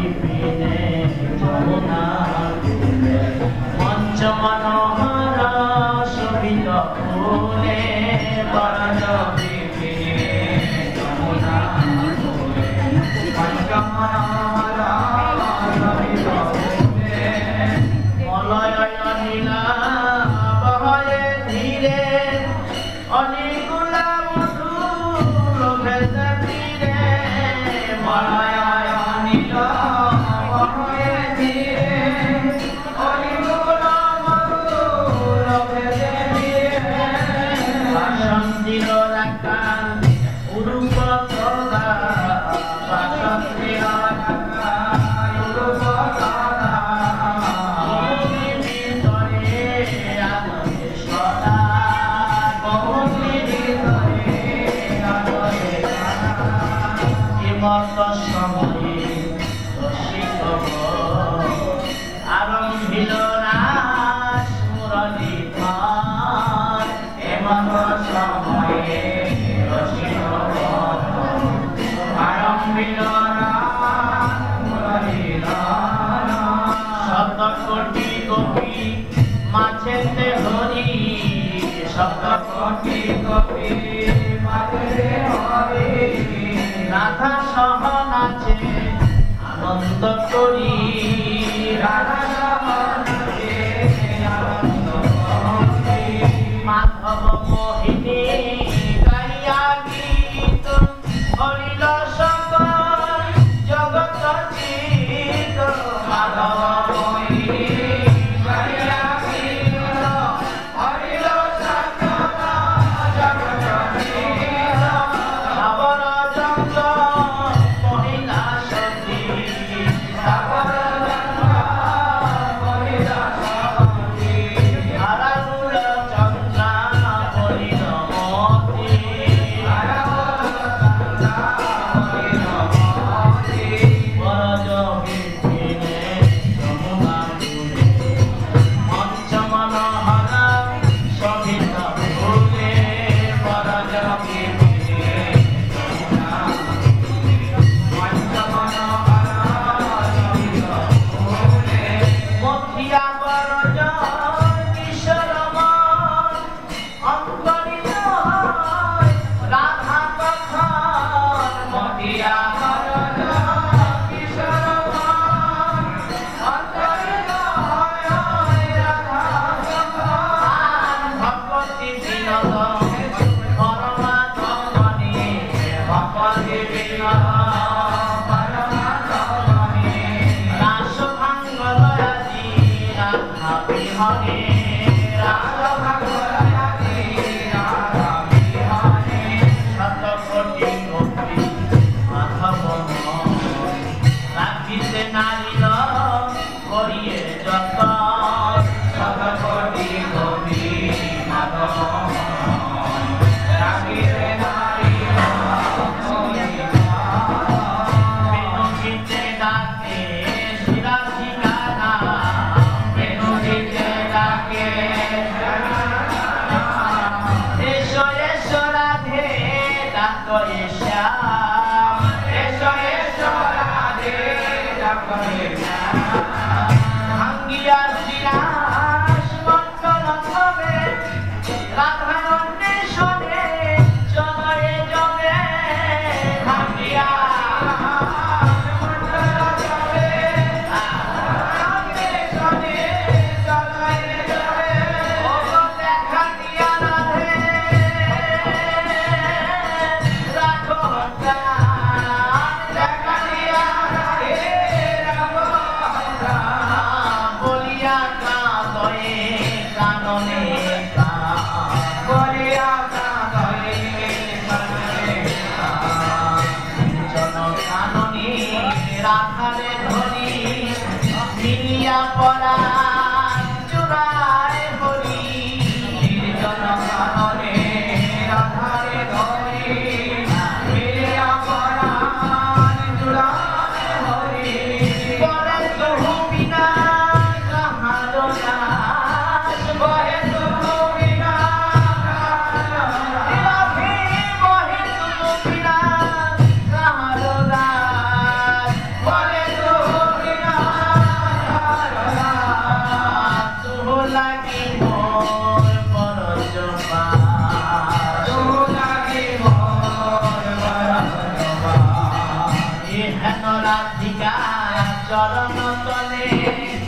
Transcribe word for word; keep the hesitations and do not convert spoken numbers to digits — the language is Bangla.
বিপিনে যমুনা মঞ্চ মনোহর শোভিত ফুলে বরজ বিপিনে যমুনা মঞ্চ মনোহর শোভিত ফুলে মলয় নীলা বহয়ে ধীরে অনিকুলা মধু ভেজা তীরে মলয় নীলা বহয়ে ধীরে অনিকুলা মধু ভেজা তীরে ভাষণ দিল রাখা উরূপ সদা ভাষণ দিল রাখা উরূপ সদা মত সময়ে রসিক আরম্ভিল রাস মুরলী ধর এমত সময়ে রসিক আরম্ভিল রাস মুরলী ধর শত কোটি গোপী মাঝেতে হরি শত কোটি গোপী মাঝেতে হরি রাধা সহ নাচে আনন্দ করি রাধা সহ নাচে আনন্দ করি মাধব মোহিনী গাইয়া গীত হরিল সকল জগৎ চিত মাধব মোহিনী গাইয়া গীত হরিল সকল জগৎ চিত সাবর জঙ্গ মহিলা সতী সাবর জঙ্গ মহিলা সতী হারাগুল চন্দ্রা হরিণ মতি হারাগুল চন্দ্রা হরিণ মতি বরজ বিপিনে যমুনা কূলে মঞ্চ মনোহর শোভিত ফুলে বরজ বিপিনে যমুনা মঞ্চ মনোহর শোভিত ফুলে মথিয়া বরজ কিশোর মন অঙ্করিত হয় রাধা কখন মথিয়া বরজ কিশোর মন অঙ্করিত হয় রাধা কখন ভগবতী বিনোদ পরমাত্মনি ভগবতী বিনোদ পরমাত্মনি রাস ভাঙ্গ লয়াদি রাধা বিহনে রাস ভাঙ্গ লয়াদি রাধা বিহনে শত কোটি গোপী মাধব রাখিতে নারীর করিয়ে যত শত কোটি গোপী মাধব রাখিতে নারীর করিয়ে বেনুগীতে ডাকে শিরাধিকা নাম বেনুগীতে ডাকে এসো এসো রাধে ডাকো শ্যাম এসো এসো রাধে ডাকো শ্যাম ভাঙ্গিয়া শিরাস মন্ডল হবে রাধার অন্বেষণে চলে যাবে ভাঙ্গিয়া মন্ডল হবে অন্বেষণে চলে যাবে ও দেখা দিয়া রাধে রাখো প্রাণ দেখা দিয়া রাধে রাখো প্রাণ বলিয়া কাঁদয়ে কাননে কান বলিয়া কাঁদয়ে কাননে কান জন কাননে রাধারে ধরি মিলিয়া পরা চূড়ায় হরি নির্জন কাননে রাধারে ধরি মিলিয়া পরা চূড়ায় হরি পরে তহু বিনা কাহার নাশ বহে তহু বিনা রাধে বহে তহু বিনা কাহার নাশ বহে তহু হেন রাধিকা চরণ তলে